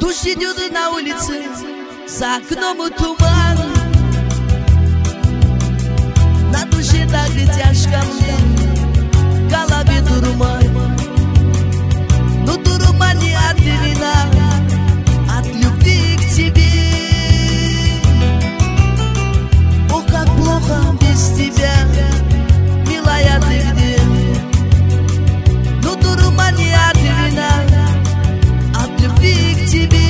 Дождь идет на улице, за окном туман. На душе так и тяжко мне, в голове дурман. Но дурман не от вина, от любви к тебе. Ох, как плохо без тебя, милая, ты где? Но дурман не от вина, от любви к тебе.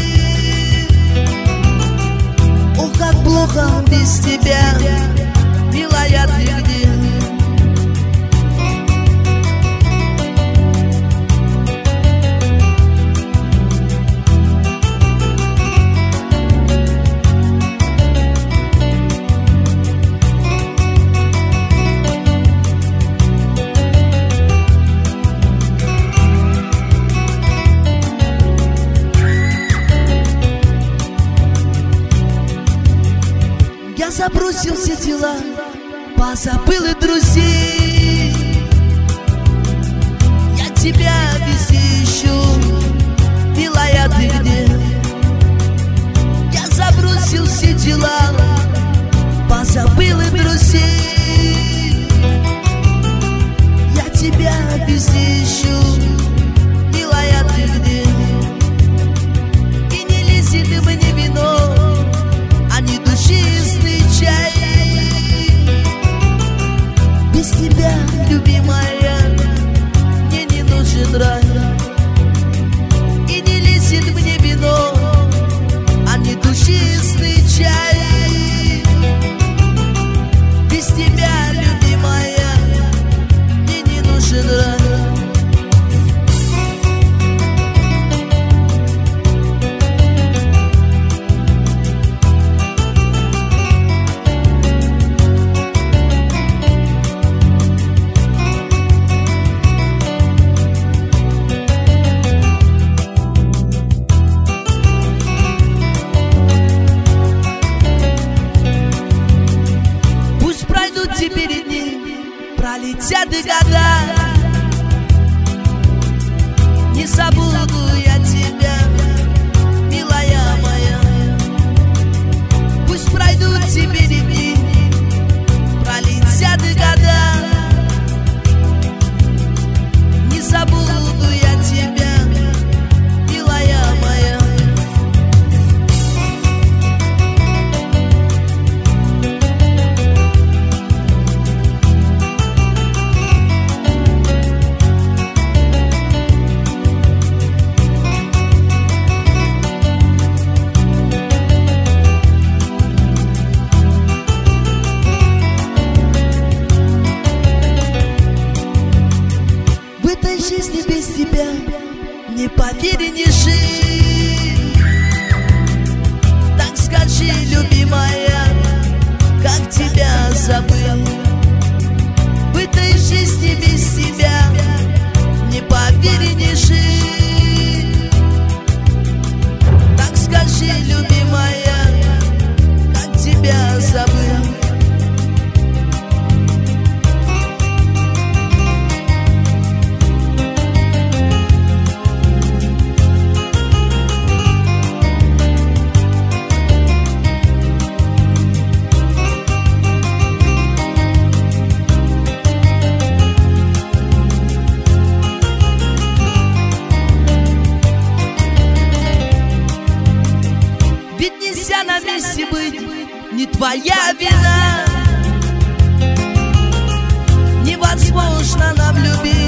Ох, как плохо без тебя, милая, ты где? Я забросил все дела, позабыл и друзей. Я тебя везде ищу, милая, ты где? Я забросил все дела, позабыл и друзей. Я тебя везде ищу, милая, ты где? И не лезет мне вино, а не душистый чай. Без тебя, любимая, мне не нужен рай. И не лезет мне вино, а не душистый чай. Без тебя, любимая, мне не нужен рай. Теперь дни, пролетят и года, не забуду я тебя, милая моя. Пусть пройдут теперь дни, пролетят и года, не забуду я тебя, милая моя. Жизни без тебя, не поверь, не жить. Так скажи, любимая, как тебя забыл. В этой жизни без тебя, не поверь, не жить. Так скажи, любимая, как тебя забыл. На месте быть не твоя вина. Невозможно нам любить